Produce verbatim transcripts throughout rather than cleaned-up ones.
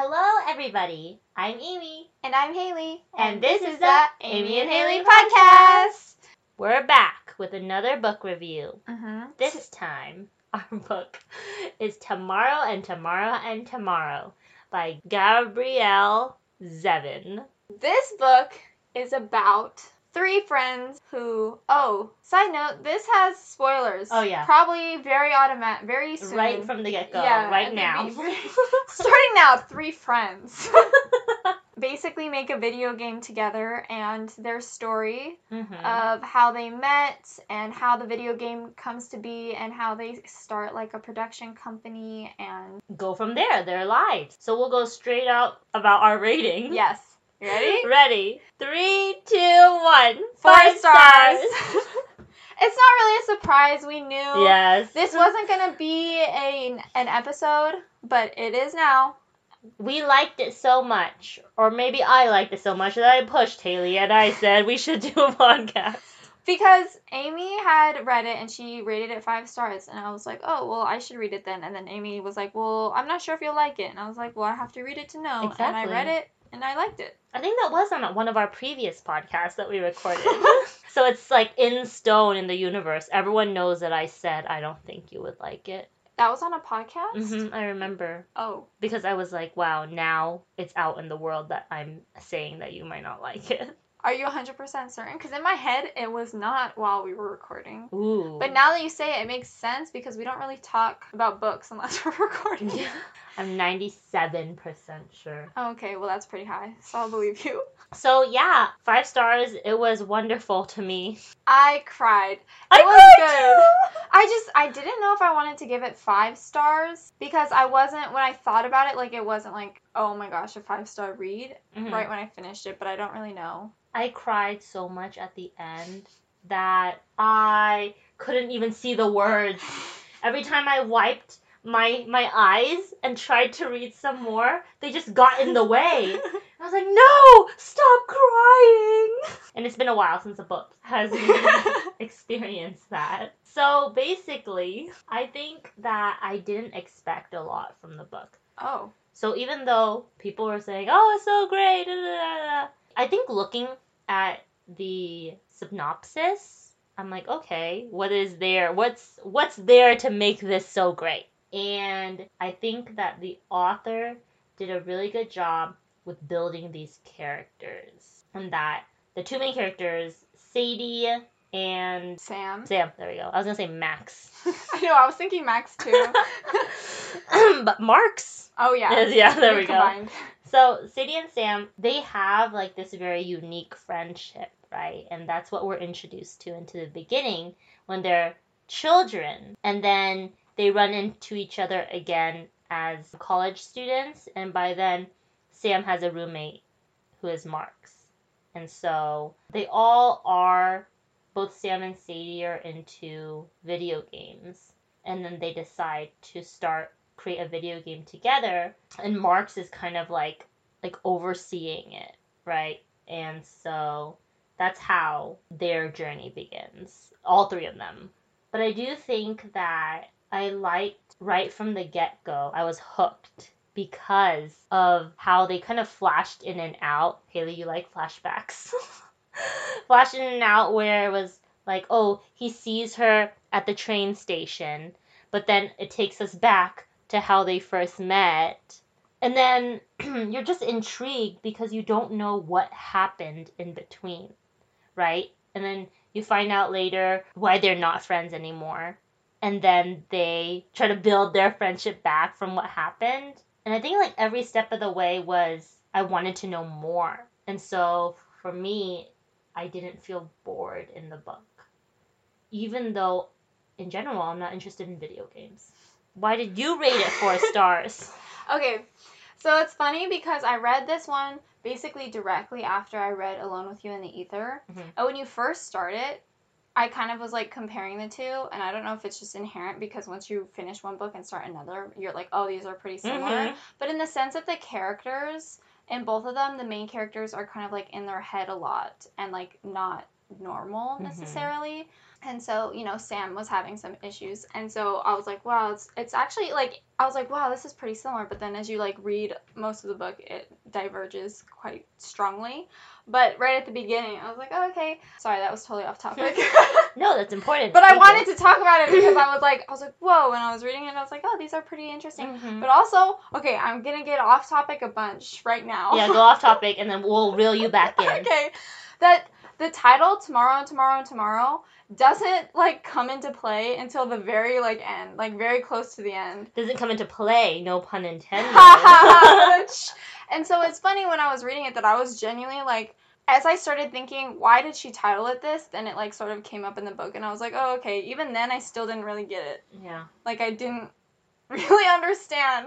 Hello, everybody. I'm Amy. And I'm Haley. And, and this, this is the Amy and Haley podcast. We're back with another book review. Mm-hmm. This time, our book is Tomorrow and Tomorrow and Tomorrow by Gabrielle Zevin. This book is about three friends who, oh, side note, this has spoilers. Oh, yeah. Probably very automatic, very soon. Right from the get-go, yeah, right now. Starting now, three friends basically make a video game together, and their story mm-hmm. of how they met and how the video game comes to be and how they start like a production company and go from there, their lives. So we'll go straight out about our rating. Yes. You ready? Ready. Three, two, one. Four Five stars. stars. It's not really a surprise. We knew yes. this wasn't going to be a, an episode, but it is now. We liked it so much, or maybe I liked it so much that I pushed Haley and I said we should do a podcast. Because Amy had read it and she rated it five stars, and I was like, oh, well, I should read it then. And then Amy was like, well, I'm not sure if you'll like it. And I was like, well, I have to read it to know. Exactly. And I read it. And I liked it. I think that was on one of our previous podcasts that we recorded. So it's like in stone in the universe. Everyone knows that I said I don't think you would like it. That was on a podcast? Mm-hmm, I remember. Oh. Because I was like, wow, now it's out in the world that I'm saying that you might not like it. Are you one hundred percent certain? Because in my head, it was not while we were recording. Ooh. But now that you say it, it makes sense because we don't really talk about books unless we're recording. Yeah. I'm ninety-seven percent sure. Oh, okay, well, that's pretty high, so I'll believe you. So, yeah, five stars. It was wonderful to me. I cried. It I was cried good. Too. I just, I didn't know if I wanted to give it five stars because I wasn't, when I thought about it, like, it wasn't like, oh my gosh, a five-star read Mm-hmm. right when I finished it, but I don't really know. I cried so much at the end that I couldn't even see the words. Every time I wiped my my eyes and tried to read some more, they just got in the way. I was like, no, stop crying. And it's been a while since a book has experienced that. So basically, I think that I didn't expect a lot from the book. Oh. So even though people were saying, oh, it's so great, da, da, da, da, I think looking at the synopsis, I'm like, okay, what is there? What's what's there to make this so great? And I think that the author did a really good job with building these characters. And that the two main characters, Sadie and Sam. Sam, there we go. I was going to say Max. I know, I was thinking Max too. But Mark's. Oh, yeah. Yeah, there we combined. go. So Sadie and Sam, they have like this very unique friendship, right? And that's what we're introduced to into the beginning when they're children. And then they run into each other again as college students. And by then, Sam has a roommate who is Marx. And so they all are, both Sam and Sadie are into video games. And then they decide to start create a video game together, and Marx is kind of like like overseeing it, right? And so that's how their journey begins, all three of them. But I do think that I liked right from the get-go, I was hooked because of how they kind of flashed in and out. Haley, you like flashbacks? Flashed in and out where it was like, oh, he sees her at the train station, but then it takes us back to how they first met. And then you're just intrigued because you don't know what happened in between, right? And then you find out later why they're not friends anymore. And then they try to build their friendship back from what happened. And I think like every step of the way was, I wanted to know more. And so for me, I didn't feel bored in the book. Even though, in general, I'm not interested in video games. Why did you rate it four stars? Okay, so it's funny because I read this one basically directly after I read Alone with You in the Ether. Mm-hmm. And when you first start it, I kind of was like comparing the two, and I don't know if it's just inherent because once you finish one book and start another, you're like, oh, these are pretty similar. Mm-hmm. But in the sense of the characters, in both of them, the main characters are kind of like in their head a lot and like not normal Mhm. necessarily. And so, you know, Sam was having some issues. And so I was like, wow, it's it's actually like I was like, wow, this is pretty similar. But then as you like read most of the book, it diverges quite strongly. But right at the beginning, I was like, oh, okay. Sorry, that was totally off topic. No, that's important. But I Thank wanted you. to talk about it because I was like, I was like, whoa. When I was reading it, I was like, oh, these are pretty interesting. Mhm. But also, okay, I'm gonna get off topic a bunch right now. Yeah, go off topic, and then we'll reel you back in. Okay, that the title Tomorrow and Tomorrow and Tomorrow doesn't like come into play until the very like end, like very close to the end. Doesn't come into play, no pun intended. And so it's funny when I was reading it that I was genuinely like, as I started thinking, why did she title it this? Then it like sort of came up in the book, and I was like, oh, okay. Even then, I still didn't really get it. Yeah. Like I didn't really understand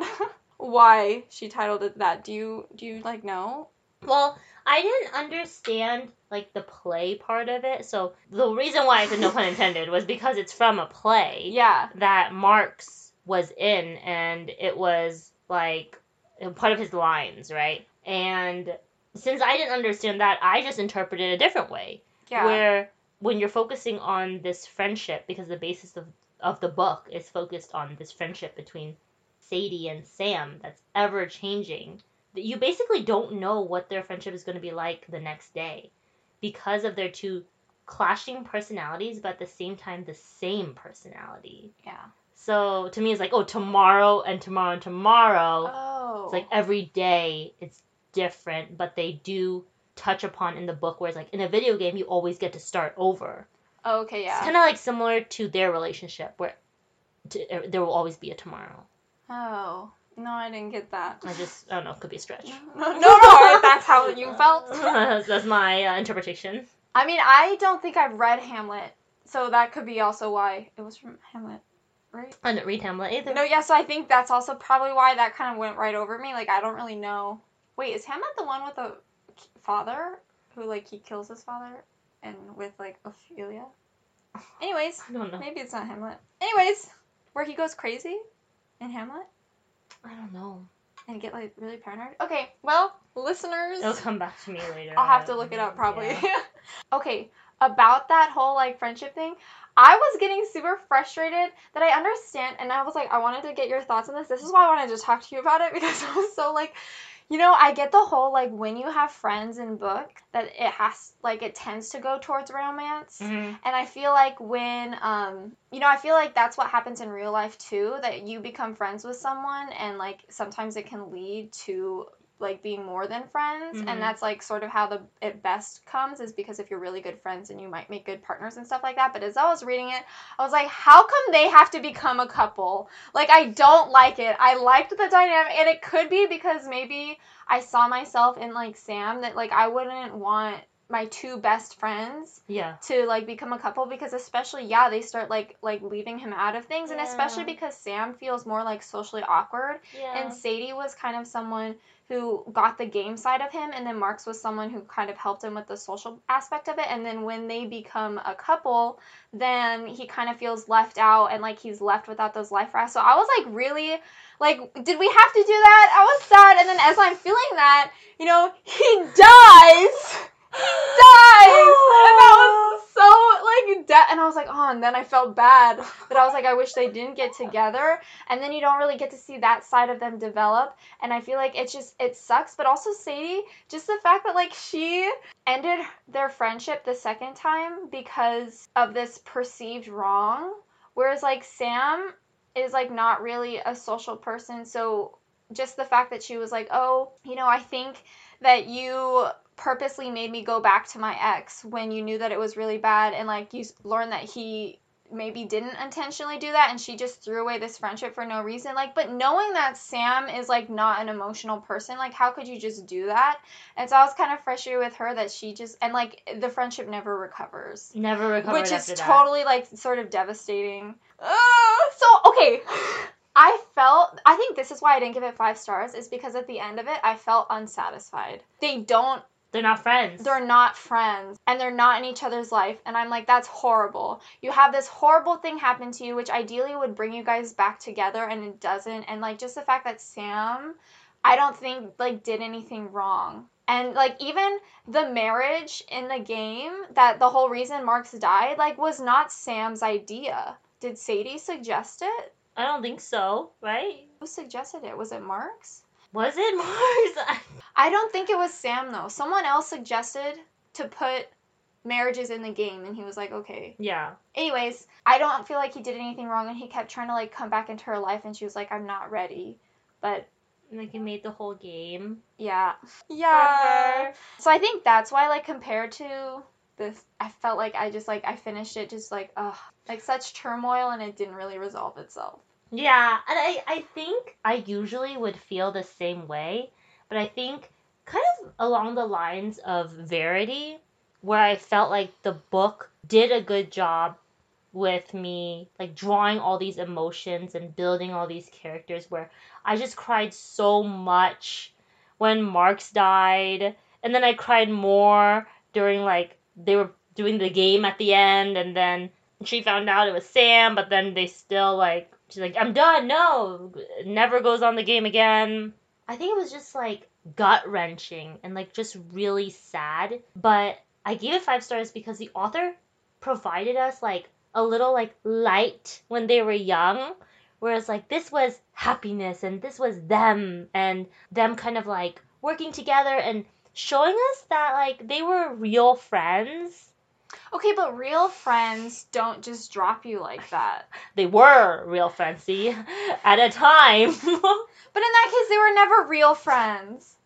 why she titled it that. Do you do you like know? Well, I didn't understand like the play part of it. So the reason why I said no pun intended was because it's from a play Yeah. that Marx was in, and it was like part of his lines, right? And since I didn't understand that, I just interpreted it a different way. Yeah. Where when you're focusing on this friendship, because the basis of, of the book is focused on this friendship between Sadie and Sam that's ever changing, that you basically don't know what their friendship is going to be like the next day because of their two clashing personalities, but at the same time the same personality. Yeah. So to me, it's like, oh, tomorrow and tomorrow and tomorrow. Oh. It's like every day it's different, but they do touch upon in the book, whereas like in a video game, you always get to start over. Oh, okay, yeah. It's kind of like similar to their relationship, where to, uh, there will always be a tomorrow. Oh. No, I didn't get that. I just, I don't know, it could be a stretch. No, no, no, that's how you felt. That's my uh, interpretation. I mean, I don't think I've read Hamlet, so that could be also why it was from Hamlet, right? I didn't read Hamlet either. No, yeah, so I think that's also probably why that kind of went right over me. Like, I don't really know. Wait, is Hamlet the one with the father who, like, he kills his father and with, like, Ophelia? Anyways, I don't know. maybe it's not Hamlet. Anyways, where he goes crazy in Hamlet I don't know. and get, like, really paranoid. Okay, well, listeners. It'll come back to me later. I'll have to look it up probably. Yeah. Okay, about that whole like friendship thing, I was getting super frustrated that I understand, and I was like, I wanted to get your thoughts on this. This is why I wanted to talk to you about it, because I was so like, you know, I get the whole like when you have friends in book that it has like it tends to go towards romance. Mm-hmm. And I feel like when um you know, I feel like that's what happens in real life too, that you become friends with someone and like sometimes it can lead to like being more than friends. Mhm. And that's like sort of how the it best comes, is because if you're really good friends and you might make good partners and stuff like that. But as I was reading it, I was like, how come they have to become a couple? Like, I don't like it. I liked the dynamic, and it could be because maybe I saw myself in like Sam, that like I wouldn't want my two best friends Yeah. to like become a couple, because especially yeah they start like like leaving him out of things. And Yeah. especially because Sam feels more like socially awkward, Yeah. and Sadie was kind of someone who got the game side of him, and then Marx was someone who kind of helped him with the social aspect of it. And then when they become a couple, then he kind of feels left out, and like he's left without those life rafts. So I was like, really, like, did we have to do that? I was sad. And then as I'm feeling that, you know, he dies. He dies! And that was so, like, de- and I was like, oh, and then I felt bad that I was like, I wish they didn't get together. And then you don't really get to see that side of them develop. And I feel like it's just, it sucks. But also Sadie, just the fact that, like, she ended their friendship the second time because of this perceived wrong. Whereas, like, Sam is, like, not really a social person. So just the fact that she was like, oh, you know, I think that you purposely made me go back to my ex when you knew that it was really bad, and like you learned that he maybe didn't intentionally do that, and she just threw away this friendship for no reason. Like, but knowing that Sam is like not an emotional person, like how could you just do that? And so I was kind of frustrated with her that she just, and like the friendship never recovers, Never recovered which after is that. totally like sort of devastating. Uh, so okay, I felt, I think this is why I didn't give it five stars, is because at the end of it I felt unsatisfied. They don't They're not friends. They're not friends, and they're not in each other's life, and I'm like, that's horrible. You have this horrible thing happen to you, which ideally would bring you guys back together, and it doesn't. And like just the fact that Sam, I don't think like did anything wrong. And, like, even the marriage in the game, that the whole reason Marks died, like, was not Sam's idea. Did Sadie suggest it? I don't think so, right? Who suggested it? Was it Marks? Was it Mars? I don't think it was Sam, though. Someone else suggested to put marriages in the game, and he was like, okay. Yeah. Anyways, I don't feel like he did anything wrong, and he kept trying to, like, come back into her life, and she was like, I'm not ready. But Like, he made the whole game. yeah. For Yeah. her. So I think that's why, like, compared to this, I felt like I just, like, I finished it just, like, ugh. Like, such turmoil, and it didn't really resolve itself. Yeah, and I, I think I usually would feel the same way, but I think kind of along the lines of Verity, where I felt like the book did a good job with me, like, drawing all these emotions and building all these characters, where I just cried so much when Marks died, and then I cried more during, like, they were doing the game at the end, and then she found out it was Sam, but then they still, like, she's like, I'm done, no, never goes on the game again. I think it was just, like, gut-wrenching and, like, just really sad, but I gave it five stars because the author provided us, like, a little, like, light when they were young, whereas, like, this was happiness, and this was them, and them kind of, like, working together and showing us that, like, they were real friends. Okay, but real friends don't just drop you like that. They were real friends, see, at a time. But in that case, they were never real friends.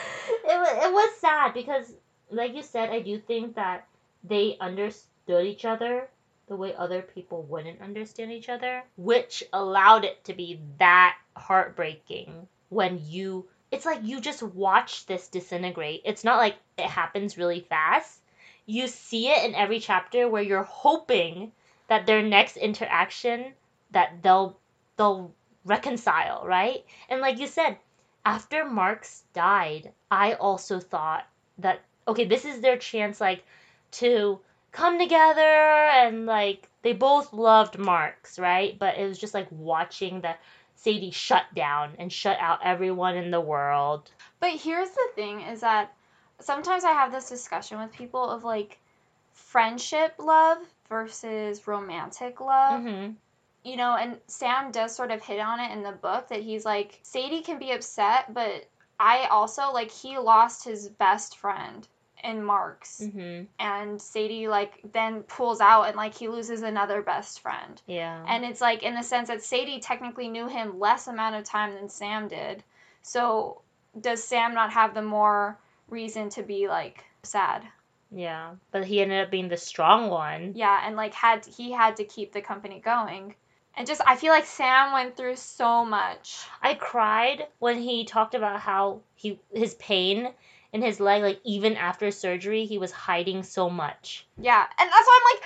It was, it was sad because, like you said, I do think that they understood each other the way other people wouldn't understand each other, which allowed it to be that heartbreaking when you, it's like you just watch this disintegrate. It's not like it happens really fast. You see it in every chapter where you're hoping that their next interaction, that they'll they'll reconcile, right? And like you said, after Marks died, I also thought that, okay, this is their chance, like, to come together, and, like, they both loved Marks, right? But it was just like watching the Sadie shut down and shut out everyone in the world. But here's the thing, is that sometimes I have this discussion with people of, like, friendship love versus romantic love. Mm-hmm. You know, and Sam does sort of hit on it in the book that he's like, Sadie can be upset, but I also, like, he lost his best friend in Marks. Mm-hmm. And Sadie, like, then pulls out and, like, he loses another best friend. Yeah. And it's, like, in the sense that Sadie technically knew him less amount of time than Sam did. So does Sam not have the more reason to be, like, sad? Yeah. But he ended up being the strong one. Yeah, and, like, had he had to keep the company going. And just, I feel like Sam went through so much. I cried when he talked about how he his pain in his leg, like, even after surgery, he was hiding so much. Yeah, and that's why I'm like,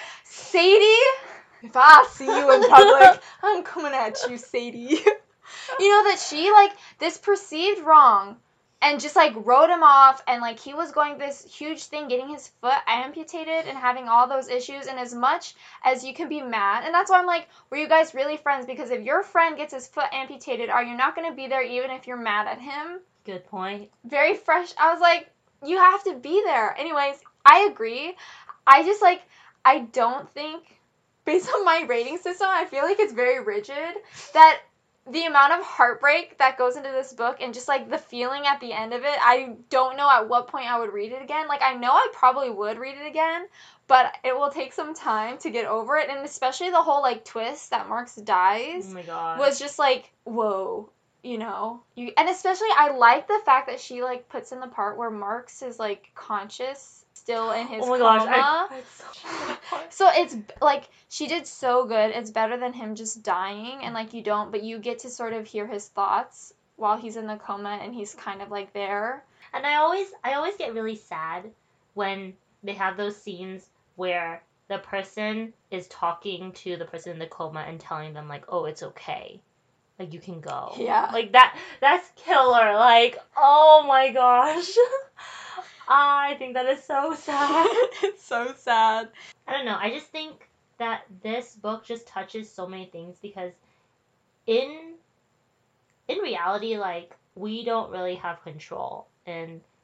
Sadie, if I see you in public, I'm coming at you, Sadie. You know, that she, like, this perceived wrong, and just, like, wrote him off, and, like, he was going this huge thing, getting his foot amputated and having all those issues, and as much as you can be mad, and that's why I'm like, were you guys really friends? Because if your friend gets his foot amputated, are you not going to be there even if you're mad at him? Good point. Very fresh. I was like, you have to be there. Anyways, I agree. I just, like, I don't think, based on my rating system, I feel like it's very rigid, that the amount of heartbreak that goes into this book and just, like, the feeling at the end of it, I don't know at what point I would read it again. Like, I know I probably would read it again, but it will take some time to get over it. And especially the whole, like, twist that Marks dies Oh my god. was just, like, whoa, you know? You, and especially, I like the fact that she, like, puts in the part where Marks is, like, conscious still in his oh my coma. gosh, I cried so much. So it's, like, she did so good. It's better than him just dying, and, like, you don't, but you get to sort of hear his thoughts while he's in the coma, and he's kind of, like, there. And I always, I always get really sad when they have those scenes where the person is talking to the person in the coma and telling them, like, oh, it's okay. Like, you can go. Yeah. Like, that, that's killer. Like, oh my gosh. I think that is so sad. It's so sad. I don't know. I just think that this book just touches so many things because in in reality, like, we don't really have control in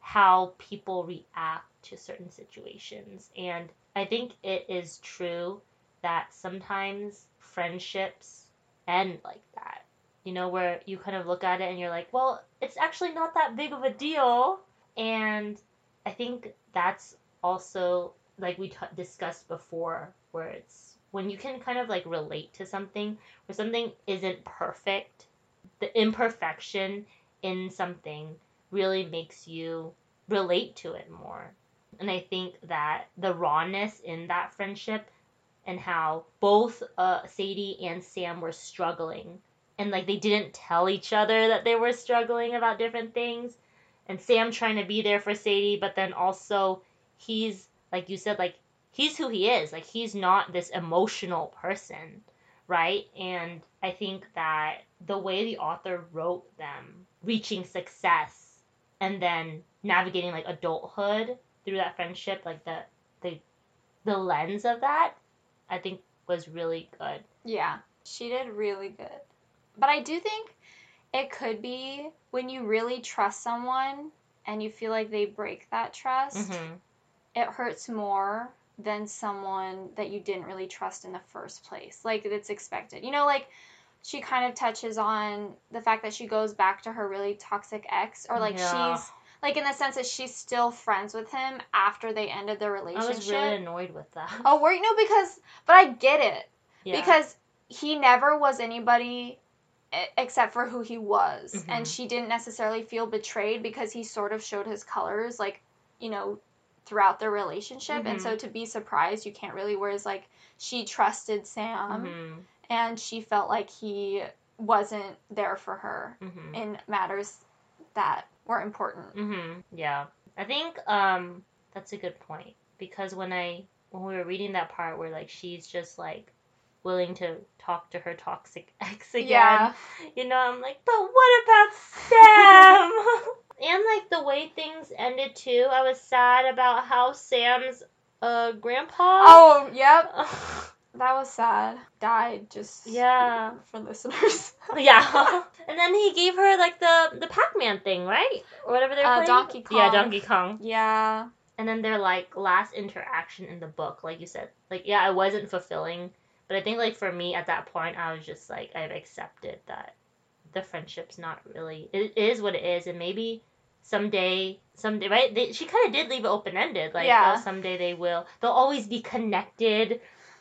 how people react to certain situations. And I think it is true that sometimes friendships end like that. You know, where you kind of look at it and you're like, well, it's actually not that big of a deal. And I think that's also, like we t- discussed before, where it's when you can kind of like relate to something, where something isn't perfect, the imperfection in something really makes you relate to it more. And I think that the rawness in that friendship and how both uh, Sadie and Sam were struggling, and like they didn't tell each other that they were struggling about different things, and Sam trying to be there for Sadie, but then also he's, like you said, like he's who he is, like he's not this emotional person, right? And I think that the way the author wrote them reaching success and then navigating like adulthood through that friendship, like the the the lens of that, I think was really good. Yeah, she did really good. But I do think it could be when you really trust someone and you feel like they break that trust, Mm-hmm. it hurts more than someone that you didn't really trust in the first place. Like, it's expected. You know, like, she kind of touches on the fact that she goes back to her really toxic ex, or like Yeah. she's, like, in the sense that she's still friends with him after they ended their relationship. I was really annoyed with that. Oh, were you? No, because, but I get it. Yeah. Because he never was anybody e- except for who he was. Mhm. And she didn't necessarily feel betrayed because he sort of showed his colors, like, you know, throughout their relationship. And so Mhm. to be surprised, you can't really. Whereas, like, she trusted Sam Mhm. and she felt like he wasn't there for her Mhm. in matters that were important. Mhm. Yeah. I think um that's a good point, because when I when we were reading that part where like she's just like willing to talk to her toxic ex again, Yeah. you know, I'm like, but what about Sam? And like the way things ended too, I was sad about how Sam's uh grandpa. Oh, yep. That was sad. Died, just Yeah. for listeners. Yeah. And then he gave her like the the Pac-Man thing, right? Or whatever they're Uh, playing. Donkey Kong. Yeah, Donkey Kong. Yeah. And then their like last interaction in the book, like you said, like yeah, it wasn't fulfilling, but I think like for me at that point, I was just like I've accepted that the friendship's not really, it is what it is, and maybe someday, someday, right? They, she kind of did leave it open ended, like Yeah. oh, someday they will, they'll always be connected,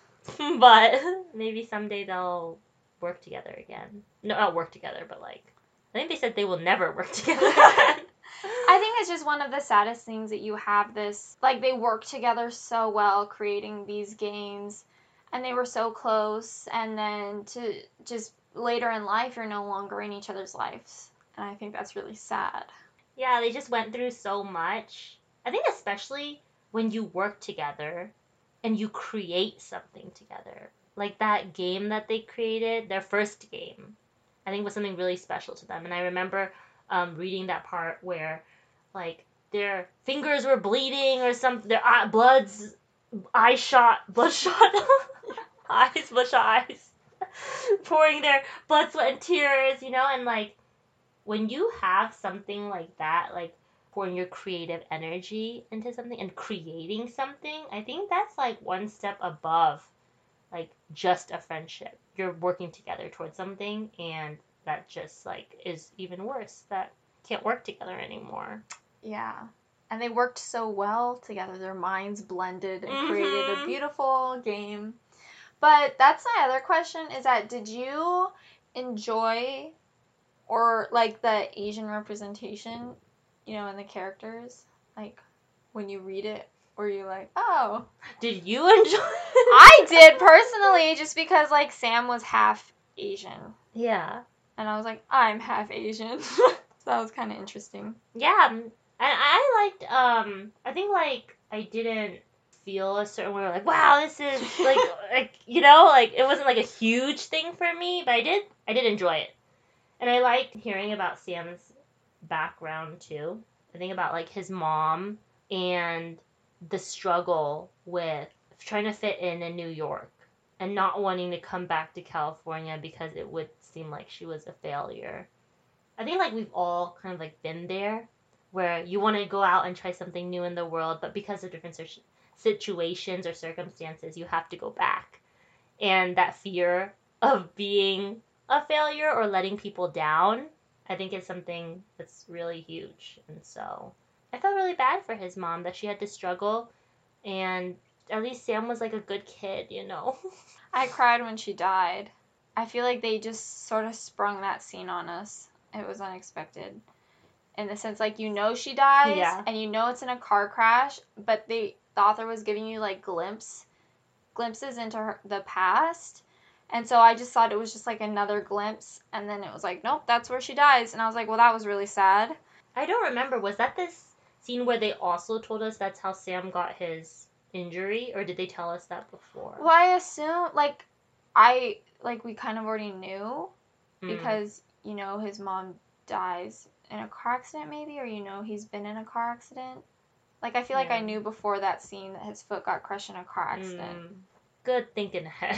but maybe someday they'll work together again. No, not work together, but like I think they said they will never work together again. I think it's just one of the saddest things that you have this, like, they work together so well creating these games, and they were so close, and then to just later in life, you're no longer in each other's lives. And I think that's really sad. Yeah, they just went through so much. I think especially when you work together and you create something together. Like that game that they created, their first game, I think was something really special to them. And I remember um, reading that part where, like, their fingers were bleeding or some, their eye, bloods, eye shot, bloodshot, eyes, bloodshot eyes, pouring their blood, sweat, and tears, you know, and like, when you have something like that, like pouring your creative energy into something and creating something, I think that's like one step above like just a friendship. You're working together towards something, and that just like is even worse. That can't work together anymore. Yeah. And they worked so well together. Their minds blended and Mhm. created a beautiful game. But that's my other question, is that did you enjoy or like the Asian representation, you know, in the characters? Like when you read it, or you like, oh. Did you enjoy it? I did personally, just because like Sam was half Asian. Yeah. And I was like, I'm half Asian. So that was kind of interesting. Yeah, and I liked. Um, I think like I didn't feel a certain way. Like, wow, this is like, like you know, like it wasn't like a huge thing for me, but I did, I did enjoy it, and I liked hearing about Sam's background too. I think about like his mom and the struggle with trying to fit in in New York and not wanting to come back to California because it would seem like she was a failure. I think like we've all kind of like been there, where you want to go out and try something new in the world, but because of different situations or circumstances, you have to go back. And that fear of being a failure or letting people down, I think is something that's really huge. And so I felt really bad for his mom that she had to struggle, and at least Sam was like a good kid, you know? I cried when she died. I feel like they just sort of sprung that scene on us. It was unexpected. In the sense, like, you know she dies, Yeah. and you know it's in a car crash, but they, the author was giving you, like, glimpse, glimpses into her, the past. And so I just thought it was just, like, another glimpse, and then it was like, nope, that's where she dies. And I was like, well, that was really sad. I don't remember. Was that this scene where they also told us that's how Sam got his injury, or did they tell us that before? Well, I assume, like, I, like, we kind of already knew, Mm. because, you know, his mom dies in a car accident, maybe, or, you know, he's been in a car accident. Like, I feel like Yeah. I knew before that scene that his foot got crushed in a car accident. Mm. Good thinking ahead.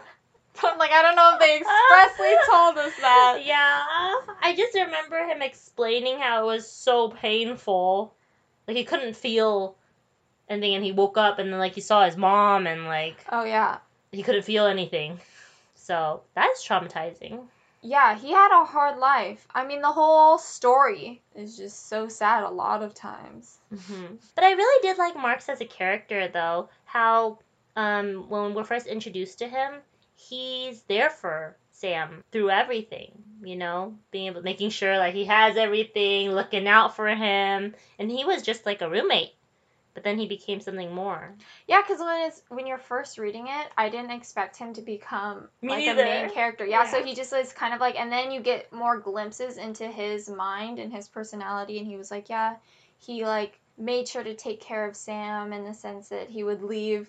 But I'm like, I don't know if they expressly told us that. Yeah. I just remember him explaining how it was so painful. Like, he couldn't feel anything, and he woke up, and then, like, he saw his mom, and, like, Oh, yeah. he couldn't feel anything. So, that's traumatizing. Yeah, he had a hard life. I mean, the whole story is just so sad a lot of times. Mm-hmm. But I really did like Marks as a character, though. How, um, when we're first introduced to him, he's there for Sam through everything, you know, being able, making sure like he has everything, looking out for him, and he was just like a roommate. But then he became something more. Yeah, because when it's when you're first reading it, I didn't expect him to become Me like neither. a main character. Yeah, Yeah. so he just is kind of like, and then you get more glimpses into his mind and his personality, and he was like, yeah, he like made sure to take care of Sam in the sense that he would leave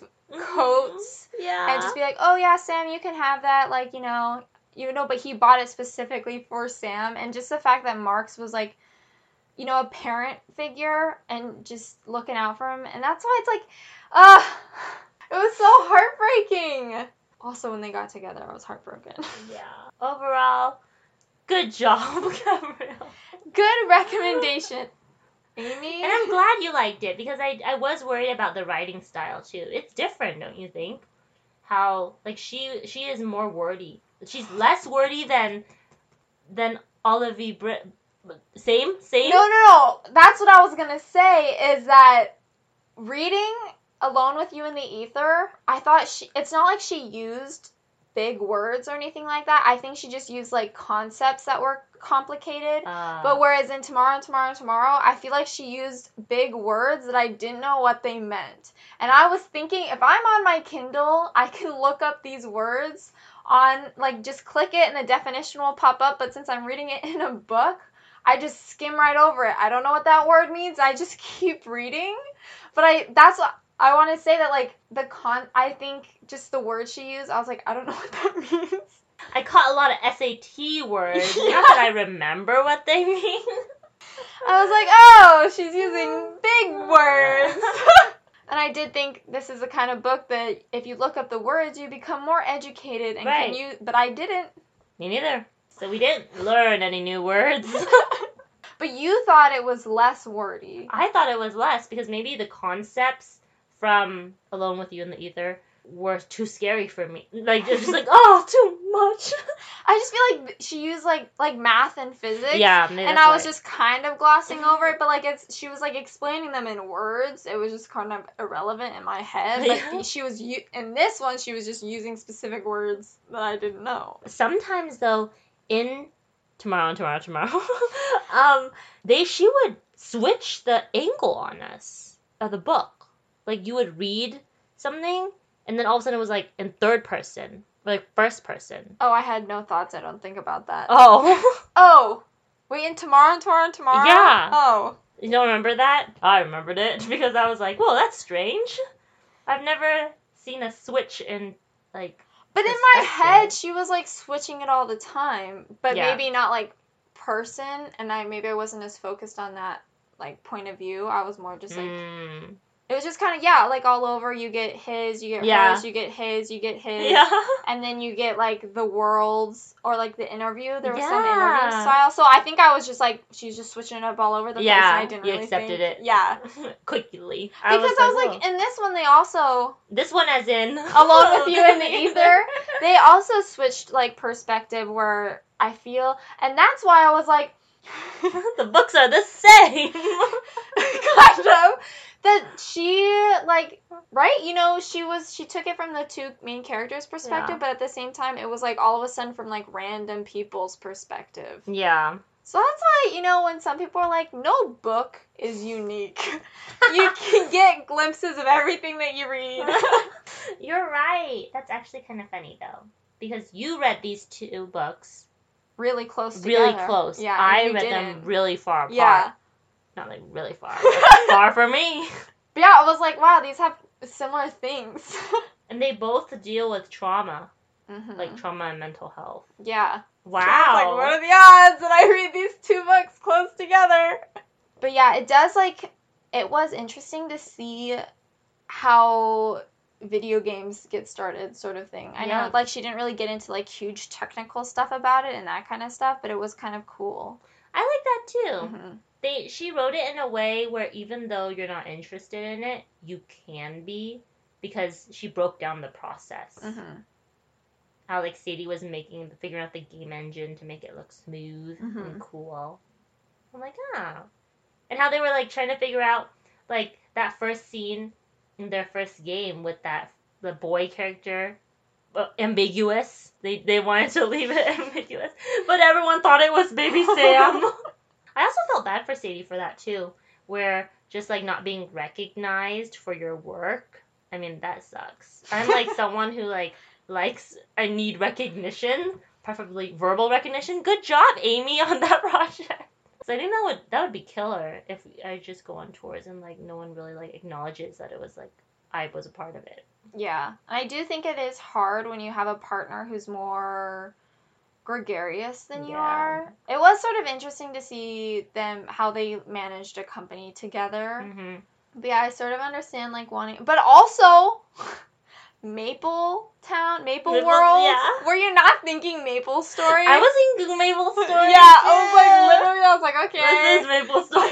coats Yeah. and just be like, oh yeah, Sam, you can have that, like, you know, you know, but he bought it specifically for Sam, and just the fact that Marks was like, you know, a parent figure and just looking out for him. And that's why it's like, uh, it was so heartbreaking. Also, when they got together, I was heartbroken. Yeah. Overall, good job, Gabrielle. Good recommendation, Amy. And I'm glad you liked it, because I, I was worried about the writing style, too. It's different, don't you think? How, like, she she is more wordy. She's less wordy than than Olivia Brit. Same? Same? No, no, no. That's what I was going to say, is that reading Alone with You in the Ether, I thought she, it's not like she used big words or anything like that. I think she just used, like, concepts that were complicated. Uh, But whereas in Tomorrow, Tomorrow, Tomorrow, I feel like she used big words that I didn't know what they meant. And I was thinking, if I'm on my Kindle, I can look up these words on, like, just click it and the definition will pop up. But since I'm reading it in a book, I just skim right over it. I don't know what that word means. I just keep reading. But I that's what I want to say, that, like, the con, I think just the words she used, I was like, I don't know what that means. I caught a lot of S A T words. Yeah. Not that I remember what they mean. I was like, oh, she's using big words. And I did think this is the kind of book that if you look up the words, you become more educated and Right. can use, but I didn't. Me neither. So we didn't learn any new words. But you thought it was less wordy. I thought it was less, because maybe the concepts from Alone with You in the Ether were too scary for me. Like, it's just like, oh, too much. I just feel like she used like like math and physics. Yeah, maybe and that's I was why. just kind of glossing over it, but like it's she was like explaining them in words. It was just kind of irrelevant in my head. But Yeah. she was u- in this one, she was just using specific words that I didn't know. Sometimes, though, in Tomorrow, Tomorrow, Tomorrow, um, they she would switch the angle on us of the book. Like, you would read something, and then all of a sudden it was like in third person, or like first person. Oh, I had no thoughts. I don't think about that. Oh. Oh, wait, in Tomorrow, Tomorrow, Tomorrow? Yeah. Oh. You don't remember that? I remembered it, because I was like, whoa, that's strange. I've never seen a switch in, like, But in my perspective. head, she was like switching it all the time. But Yeah. maybe not like person, and I maybe I wasn't as focused on that like point of view. I was more just like mm, It was just kind of, yeah, like all over. You get his, you get Yeah. hers, you get his, you get his. Yeah. And then you get, like, the world's, or, like, the interview. There was some Yeah. interview style. So I think I was just, like, she's just switching it up all over the Yeah, place. And I didn't you really accepted think. it. Yeah. Quickly. Because I was "Whoa." like, in this one, they also, This one as in... Alone with You in the Ether, they also switched, like, perspective where I feel, and that's why I was like, The books are the same. kind of, that she, like, right, you know, she was, she took it from the two main characters' perspective, Yeah. but at the same time, it was, like, all of a sudden from, like, random people's perspective. Yeah. So that's why, you know, when some people are like, no book is unique. You can get glimpses of everything that you read. You're right. That's actually kind of funny, though. Because you read these two books Really close together. really close. Yeah, I and you read didn't. them really far apart. Yeah. Not, like, really far. But far from me. But yeah, I was like, wow, these have similar things. And they both deal with trauma. Mm-hmm. Like, trauma and mental health. Yeah. Wow. So I was like, what are the odds that I read these two books close together? But yeah, it does, like, it was interesting to see how video games get started, sort of thing. I Yeah. know, like, she didn't really get into, like, huge technical stuff about it and that kind of stuff, but it was kind of cool. I like that, too. Mm-hmm. They She wrote it in a way where even though you're not interested in it, you can be. Because she broke down the process. Mm-hmm. How, like, Sadie was making, figuring out the game engine to make it look smooth Mhm. and cool. I'm like, ah. And how they were, like, trying to figure out, like, that first scene in their first game with that, the boy character, uh, ambiguous. They they wanted to leave it ambiguous. But everyone thought it was baby Sam. I also felt bad for Sadie for that, too. Where just, like, not being recognized for your work. I mean, that sucks. I'm, like, someone who, like, likes I need recognition, preferably verbal recognition. Good job, Amy, on that project. So I think that would that would be killer if I just go on tours and like no one really like acknowledges that it was like I was a part of it. Yeah. I do think it is hard when you have a partner who's more gregarious than you Yeah. are. It was sort of interesting to see them how they managed a company together. Mm-hmm. But yeah, I sort of understand like wanting, but also Maple Town, Maple, Maple- World. yeah. Were you not thinking Maple Story? I was thinking Maple Story. Yeah, I was like literally, I was like, okay. This is Maple Story.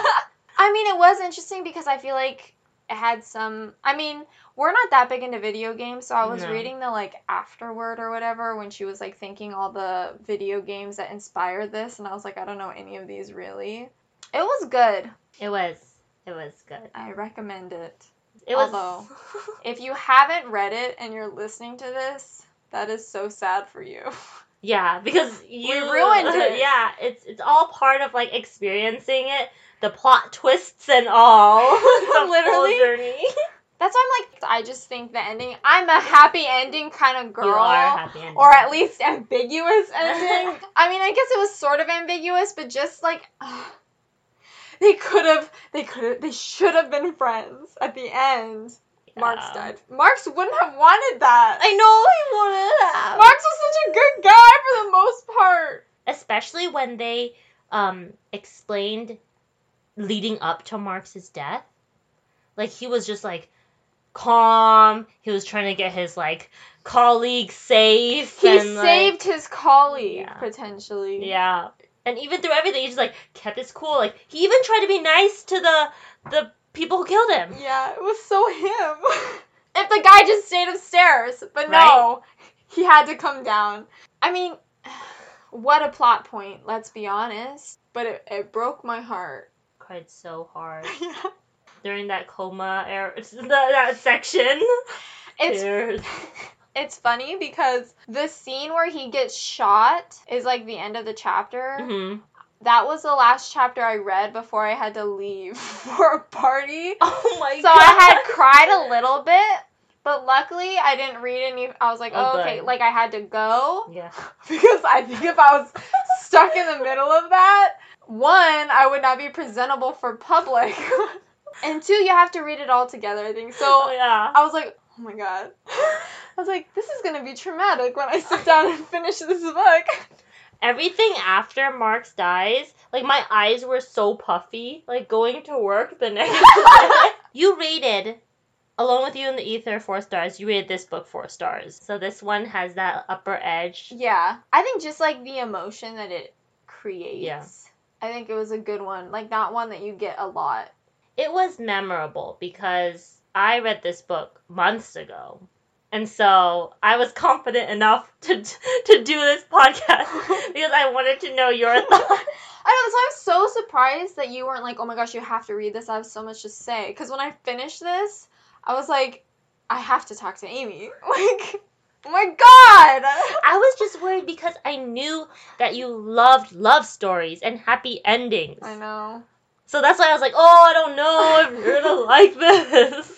I mean, it was interesting because I feel like it had some. I mean, we're not that big into video games, so I was No. reading the like afterword or whatever when she was like thinking all the video games that inspired this, and I was like, I don't know any of these really. It was good. It was. It was good. I recommend it. It was. Although, if you haven't read it and you're listening to this, that is so sad for you. Yeah, because you ruined it. Yeah, it's it's all part of like experiencing it, the plot twists and all. The Literally. full journey. That's why I'm like, I just think the ending. I'm a happy ending kind of girl. You are a happy ending. Or at least ambiguous ending. I mean, I guess it was sort of ambiguous, but just like ugh, they could have, they could have, they should have been friends at the end. Yeah. Marx died. Marx wouldn't have wanted that. I know he wanted that. Marx was such a good guy for the most part. Especially when they um explained leading up to Marx's death. Like he was just like calm. He was trying to get his like colleague safe. He and, saved like, his colleague Yeah. potentially. Yeah. And even through everything, he just like kept his cool. Like he even tried to be nice to the the people who killed him. Yeah, it was so him. If the guy just stayed upstairs, but no, he had to come down. I mean, what a plot point, let's be honest. But it, it broke my heart. Cried so hard Yeah. during that coma era, that, that section. It's Tears. it's funny because the scene where he gets shot is like the end of the chapter. Mm-hmm. That was the last chapter I read before I had to leave for a party. Oh my So god. I had cried a little bit, but luckily I didn't read any. I was like, Oh, oh, okay, good. like I had to go Yeah. because I think if I was stuck in the middle of that, one, I would not be presentable for public, and two, you have to read it all together. I think so. Oh yeah. I was like, oh my god. I was like, this is gonna be traumatic when I sit down and finish this book. Everything after Marx dies, like my eyes were so puffy, like going to work the next day. You rated Alone with You in the Ether four stars. You rated this book four stars. So this one has that upper edge. Yeah. I think just like the emotion that it creates. Yeah. I think it was a good one. Like not one that you get a lot. It was memorable because I read this book months ago. And so I was confident enough to to do this podcast because I wanted to know your thoughts. I know, so I'm so surprised that you weren't like, oh my gosh, you have to read this. I have so much to say. Because when I finished this, I was like, I have to talk to Amy. Like, oh my god! I was just worried because I knew that you loved love stories and happy endings. I know. So that's why I was like, oh, I don't know if you're gonna like this.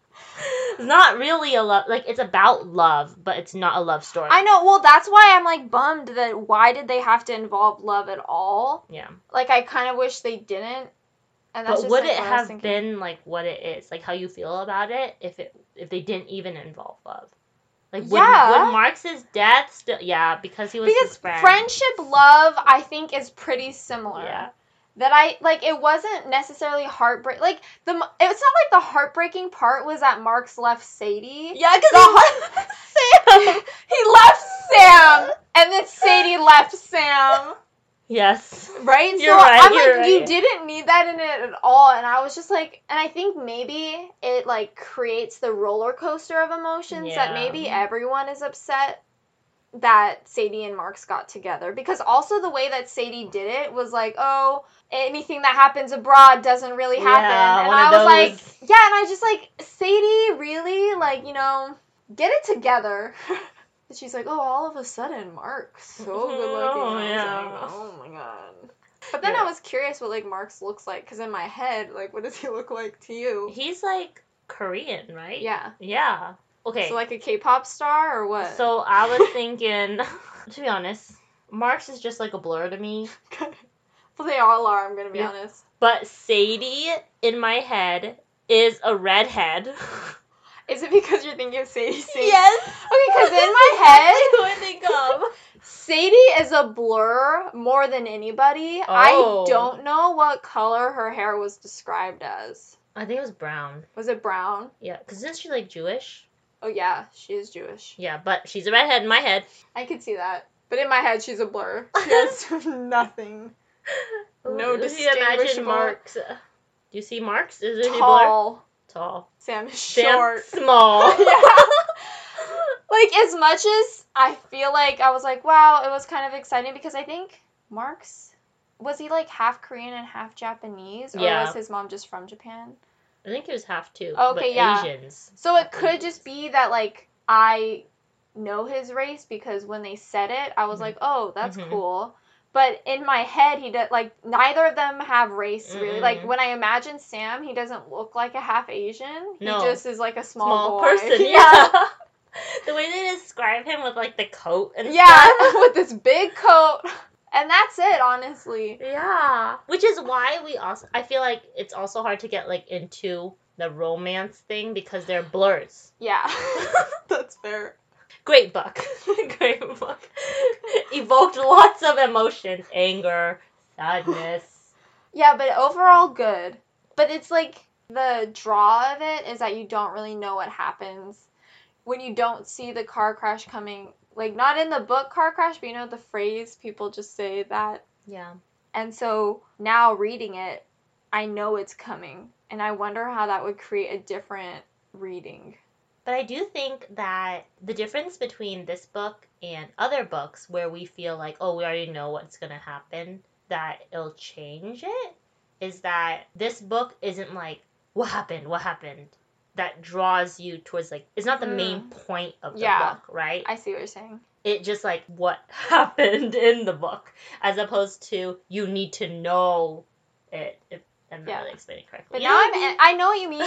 It's not really a love, like, it's about love, but it's not a love story. I know, well, that's why I'm, like, bummed that why did they have to involve love at all? Yeah. Like, I kind of wish they didn't. And that's but just, would like, it what I was have thinking. been, like, what it is? Like, how you feel about it if it if they didn't even involve love? Like, would, Yeah. would Marx's death still... Yeah, because he was Because his friend. friendship love, I think, is pretty similar. Yeah. That I, like, it wasn't necessarily heartbreak. Like, the it's not like the heartbreaking part was that Marx left Sadie. Yeah, because The he heart- Sam. He left Sam, and then Sadie left Sam. Yes. Right? You're so right, I'm you're like, you right. didn't need that in it at all. And I was just like, and I think maybe it, like, creates the roller coaster of emotions that Yeah. maybe everyone is upset that Sadie and Marx got together. Because also the way that Sadie did it was like, oh, anything that happens abroad doesn't really happen. Yeah, and one I of was like, those. yeah, and I just like, Sadie, really? Like, you know, get it together. And she's like, oh, all of a sudden, Mark's so good looking. Oh, And I was yeah. like, oh my god. But then Yeah. I was curious what, like, Marx looks like, because in my head, like, what does he look like to you? He's, like, Korean, right? Yeah. Yeah. Okay. So, like, a K-pop star, or what? So I was thinking, to be honest, Marx is just like a blur to me. Well, they all are, I'm gonna be Yeah. honest. But Sadie, in my head, is a redhead. Is it because you're thinking of Sadie Sink? Yes. Okay, because in my head, Who I think of. Sadie is a blur more than anybody. Oh. I don't know what color her hair was described as. I think it was brown. Was it brown? Yeah, because isn't she like Jewish? Oh yeah, she is Jewish. Yeah, but she's a redhead in my head. I could see that. But in my head, she's a blur. She has nothing. No Does you imagine distinguishable. Marx? Do you see Marx? Is he blur? Tall. Tall. Sam is Sam short. small. Yeah. Like, as much as I feel like I was like, wow, it was kind of exciting because I think Marx, was he like half Korean and half Japanese? Or Yeah. was his mom just from Japan? I think he was half too. Okay, but yeah. Asians. So it could just be that, like, I know his race because when they said it, I was Mhm. like, oh, that's Mhm. cool. But in my head, he did, like, neither of them have race, really. Mm-mm. Like, when I imagine Sam, he doesn't look like a half Asian. He No. just is, like, a small, Small boy. person. Yeah. The way they describe him with like the coat and Yeah, stuff. with this big coat. And that's it, honestly. Yeah. Which is why we also, I feel like it's also hard to get like into the romance thing because they're blurs. Yeah. That's fair. Great book. Great book. Evoked lots of emotions. Anger, sadness. Yeah, but overall good. But it's like, the draw of it is that you don't really know what happens when you don't see the car crash coming. Like, not in the book car crash, but you know the phrase, people just say that. Yeah. And so, now reading it, I know it's coming. And I wonder how that would create a different reading. But I do think that the difference between this book and other books where we feel like, oh, we already know what's going to happen, that it'll change it, is that this book isn't like, what happened, what happened, that draws you towards, like, it's not the main point of the Yeah. book, right? I see what you're saying. It just, like, what happened in the book, as opposed to you need to know it, if I'm not Yeah. really explaining it correctly. But You now know I'm, what I mean? I know what you mean.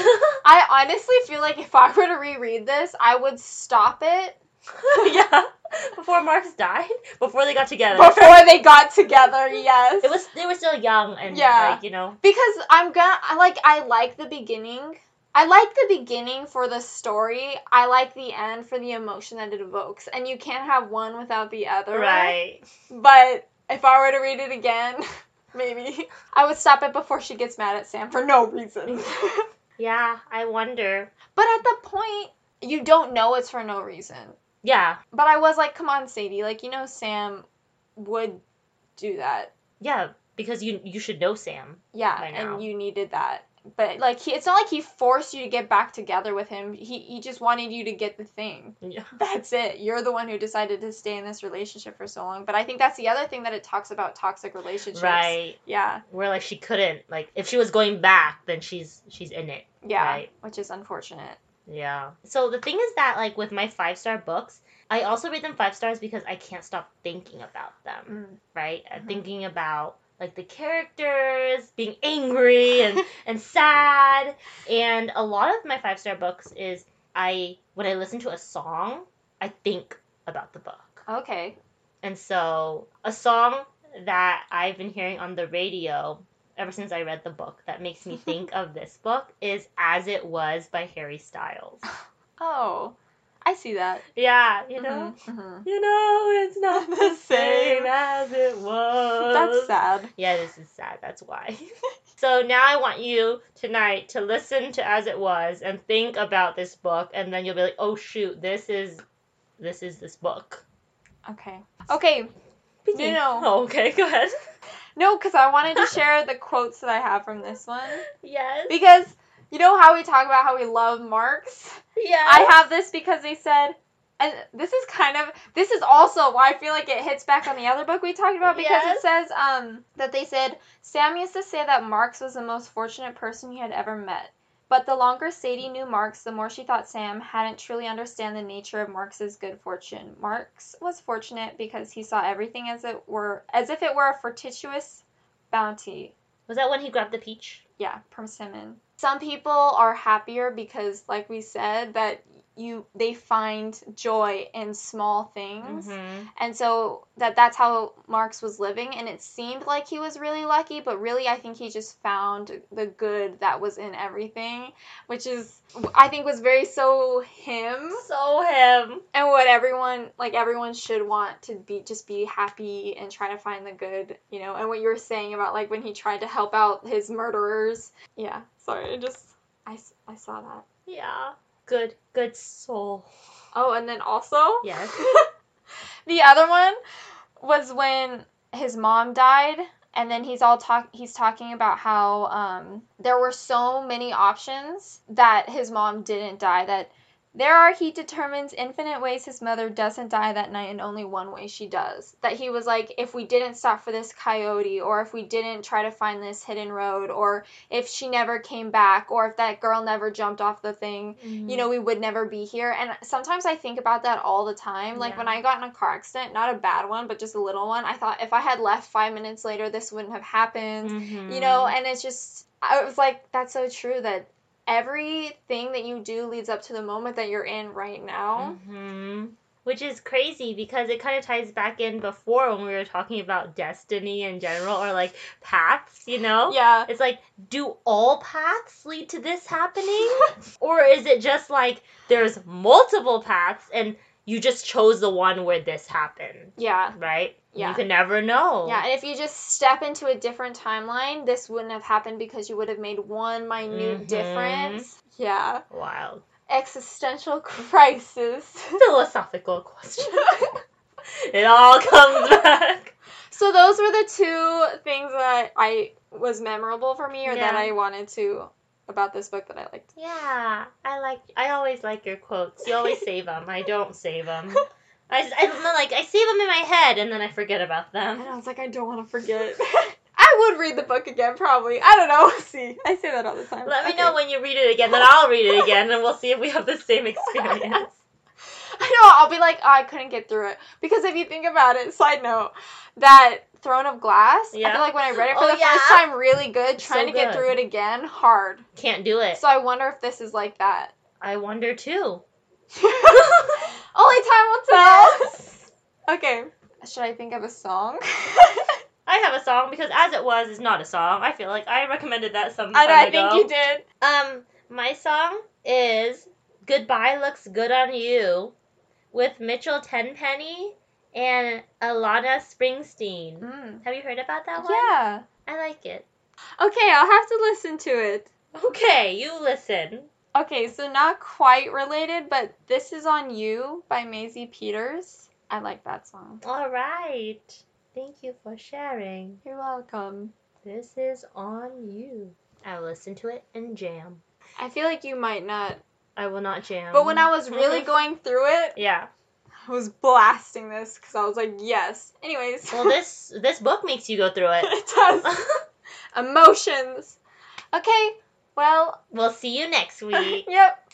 I honestly feel like if I were to reread this, I would stop it Yeah. Before Marx died? Before they got together. before they got together, yes. It was they were still young and Yeah. like, you know. Because I'm gonna, I like, I like the beginning. I like the beginning for the story. I like the end for the emotion that it evokes. And you can't have one without the other. Right. But if I were to read it again, maybe, I would stop it before she gets mad at Sam for no reason. Yeah, I wonder. But at the point, you don't know it's for no reason. Yeah. But I was like, come on, Sadie. Like, you know Sam would do that. Yeah, because you you should know Sam. Yeah, by now. and you needed that. But, like, he, it's not like he forced you to get back together with him. He, he just wanted you to get the thing. Yeah. That's it. You're the one who decided to stay in this relationship for so long. But I think that's the other thing that it talks about toxic relationships. Right. Yeah. Where, like, she couldn't, like, if she was going back, then she's she's in it. Yeah. Right? Which is unfortunate. Yeah. So the thing is that, like, with my five-star books, I also rate them five stars because I can't stop thinking about them. Mm. Right? Mhm. Thinking about, like, the characters being angry and, and sad. And a lot of my five-star books is I, when I listen to a song, I think about the book. Okay. And so a song that I've been hearing on the radio ever since I read the book that makes me think of this book is As It Was by Harry Styles. Oh. I see that. Yeah, you know? Mhm, mhm. You know, it's not the same as it was. That's sad. Yeah, this is sad. That's why. So now I want you tonight to listen to As It Was and think about this book, and then you'll be like, oh shoot, this is this is this book. Okay. Okay. No, no. Oh, okay, go ahead. No, because I wanted to share the quotes that I have from this one. Yes. Because you know how we talk about how we love Marks? Yes. I have this because they said, and this is kind of, this is also why I feel like it hits back on the other book we talked about, because Yes. it says um, that they said, Sam used to say that Marks was the most fortunate person he had ever met. But the longer Sadie knew Marks, the more she thought Sam hadn't truly understand the nature of Marks's good fortune. Marks was fortunate because he saw everything as it were, as if it were a fortuitous bounty. Was that when he grabbed the peach? Yeah, persimmon. Some people are happier because, like we said, that you they find joy in small things. Mm-hmm. And so that that's how Marks was living, and it seemed like he was really lucky, but really I think he just found the good that was in everything, which is I think was very so him. So him. And what everyone like everyone should want to be just be happy and try to find the good, you know. And what you were saying about like when he tried to help out his murderers. Yeah, sorry, I just I, I saw that. Yeah. Good, good soul. Oh, and then also Yes. the other one was when his mom died, and then he's all talk he's talking about how um there were so many options that his mom didn't die, that there are, he determines, infinite ways his mother doesn't die that night and only one way she does. That he was like, if we didn't stop for this coyote, or if we didn't try to find this hidden road, or if she never came back, or if that girl never jumped off the thing, Mm-hmm. you know, we would never be here. And sometimes I think about that all the time. Like Yeah. when I got in a car accident, not a bad one, but just a little one, I thought if I had left five minutes later, this wouldn't have happened, Mm-hmm. you know, and it's just, I was like, that's so true, that everything that you do leads up to the moment that you're in right now. Mm-hmm. Which is crazy because it kind of ties back in before when we were talking about destiny in general, or like paths, you know? Yeah. It's like, do all paths lead to this happening? Or is it just like there's multiple paths and you just chose the one where this happened, Yeah. right? Yeah. You can never know. Yeah, and if you just step into a different timeline, this wouldn't have happened because you would have made one minute Mhm. difference. Yeah. Wild. Existential crisis. Philosophical question. It all comes back. So those were the two things that I was memorable for me, or that Yeah. I wanted to about this book that I liked. Yeah, I like. I always like your quotes. You always save them. I don't save them. I, I don't know, like I save them in my head and then I forget about them. And I was like, I don't want to forget. I would read the book again, probably. I don't know. See, I say that all the time. Let me Okay. know when you read it again, then I'll read it again, and we'll see if we have the same experience. I know, I'll be like, oh, I couldn't get through it. Because if you think about it, side note, that Throne of Glass, Yeah. I feel like when I read it for Oh, the yeah. first time, really good, trying So to get good. through it again, hard. Can't do it. So I wonder if this is like that. I wonder too. Only time will tell. Okay. Should I think of a song? I have a song because As It Was is not a song. I feel like I recommended that some I, time I ago. think you did. Um, my song is Goodbye Looks Good on You with Mitchell Tenpenny and Alana Springsteen. Mm. Have you heard about that one? Yeah. I like it. Okay, I'll have to listen to it. Okay, you listen. Okay, so not quite related, but This Is On You by Maisie Peters. I like that song. All right. Thank you for sharing. You're welcome. This is on you. I'll listen to it and jam. I feel like you might not. I will not jam. But when I was really going through it, yeah. I was blasting this because I was like, yes. Anyways. Well, this this book makes you go through it. It does. Emotions. Okay, well. We'll see you next week. Yep.